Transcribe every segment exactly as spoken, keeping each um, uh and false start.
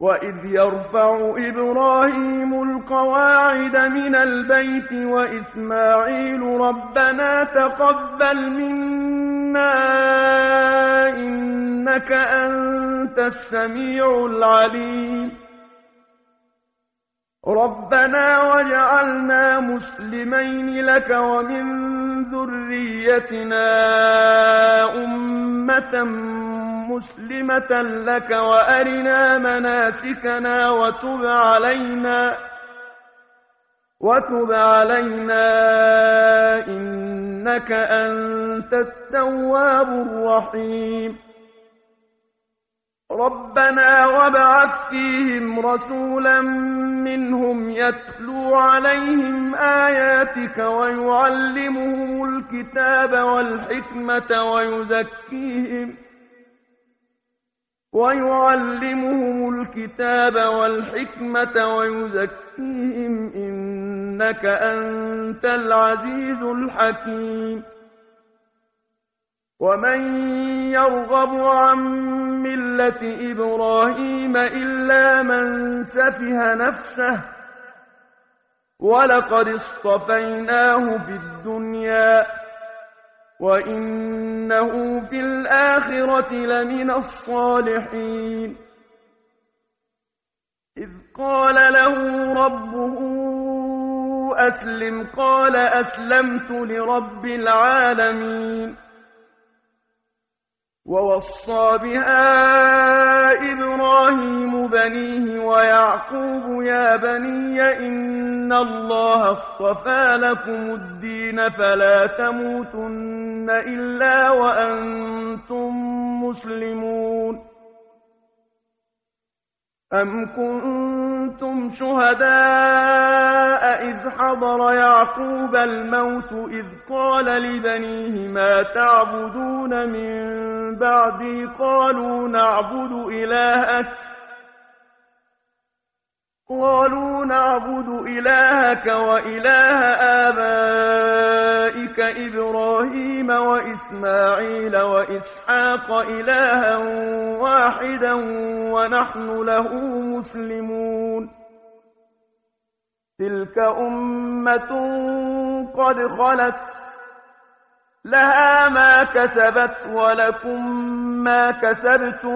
وإذ يرفع إبراهيم القواعد من البيت وإسماعيل ربنا تقبل منا إنك أنت السميع العليم ربنا واجعلنا مسلمين لك ومن ذريتنا أمة مسلمة لك وأرنا مناسكنا وتب علينا وتب علينا إنك أنت التواب الرحيم ربنا وابعث فيهم رسولا منهم يتلو عليهم آياتك ويعلمهم الكتاب والحكمة ويزكيهم ويعلمهم الكتاب والحكمة ويزكيهم إنك أنت العزيز الحكيم ومن يرغب عن ملة إبراهيم إلا من سفه نفسه ولقد اصطفيناه في الدنيا وإنه في الآخرة لمن الصالحين إذ قال له ربه أسلم قال أسلمت لرب العالمين ووصى بها إبراهيم بنيه ويعقوب يا بني إن الله اصطفى لكم الدين فلا تموتن إلا وأنتم مسلمون أم كنتم شهداء إذ حضر يعقوب الموت إذ قال لبنيه ما تعبدون من بعدي قالوا نعبد إلهك قالوا نعبد إلهك وإله آبائك إبراهيم وإسماعيل وإسحاق إلها واحدا ونحن له مسلمون تلك أمة قد خلت لها ما كسبت ولكم ما كسبتم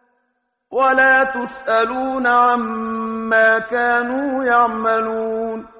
ولا تسألون عما كانوا يعملون